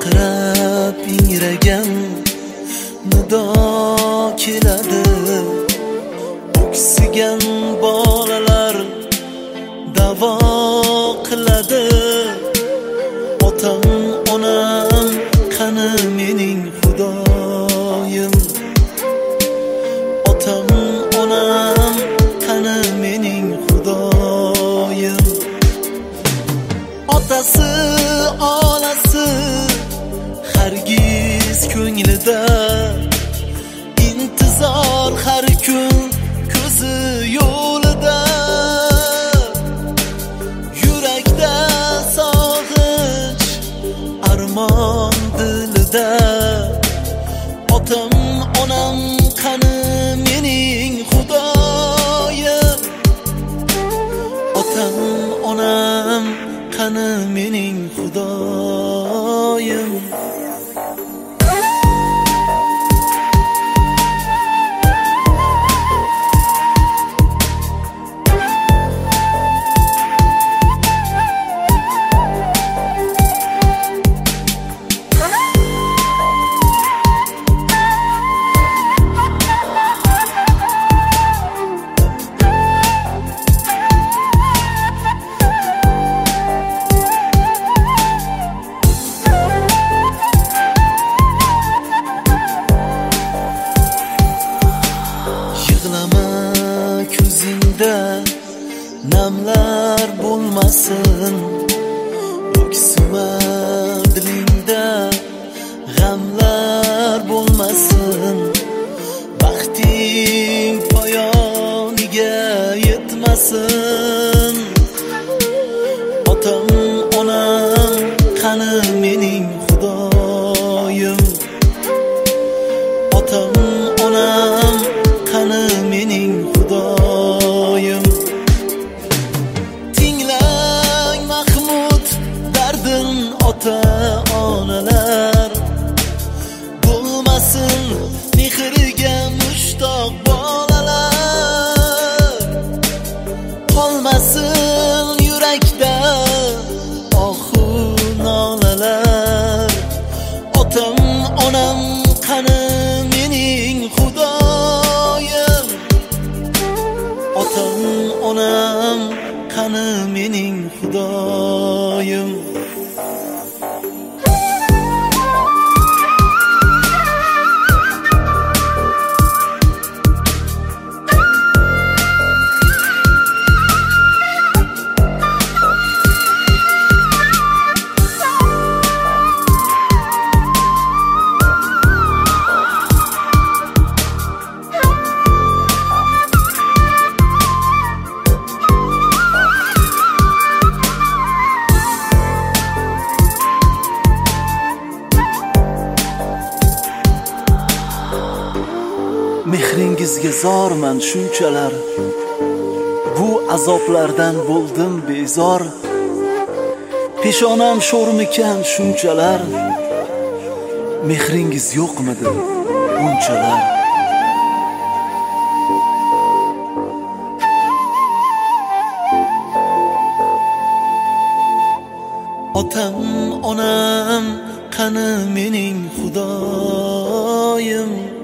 baqirab ingragan nido keladi. O'ksigan bolalar davo qiladi. Otam onam qani mening xudoyim. Otam onam qani mening xudoyim. Otasi onasi hargiz ko'nglida intizor har kun ko'zi yo'lida. Yurakda sog'inch armon dilida. Otam onam qani mening xudoyim. Otam onam qani mening xudoyim. Ko'zingda namlar bo'lmasin, o'ksima dilingda g'amlar bo'lmasin. Baxting poyoniga yetmasin. Otam onam qani mening xudoyim. Otam onam qani mening xudoyim. Tinglang Mahmud dardin ota onalar. Bo'lmasin mehriga mushtoq bolalar. Qolmasin yurakda ohu nolalar. Otam onam qani mening xudoyim. Otam onam qani mening xudoyim. Mehringizga zorman shunchalar. Bu azoblardan bo'ldim bezor. Peshonam sho'rmikan shunchalar. Mehringiz yo'qmidi bunchalar. Otam onam qani mening xudoyim.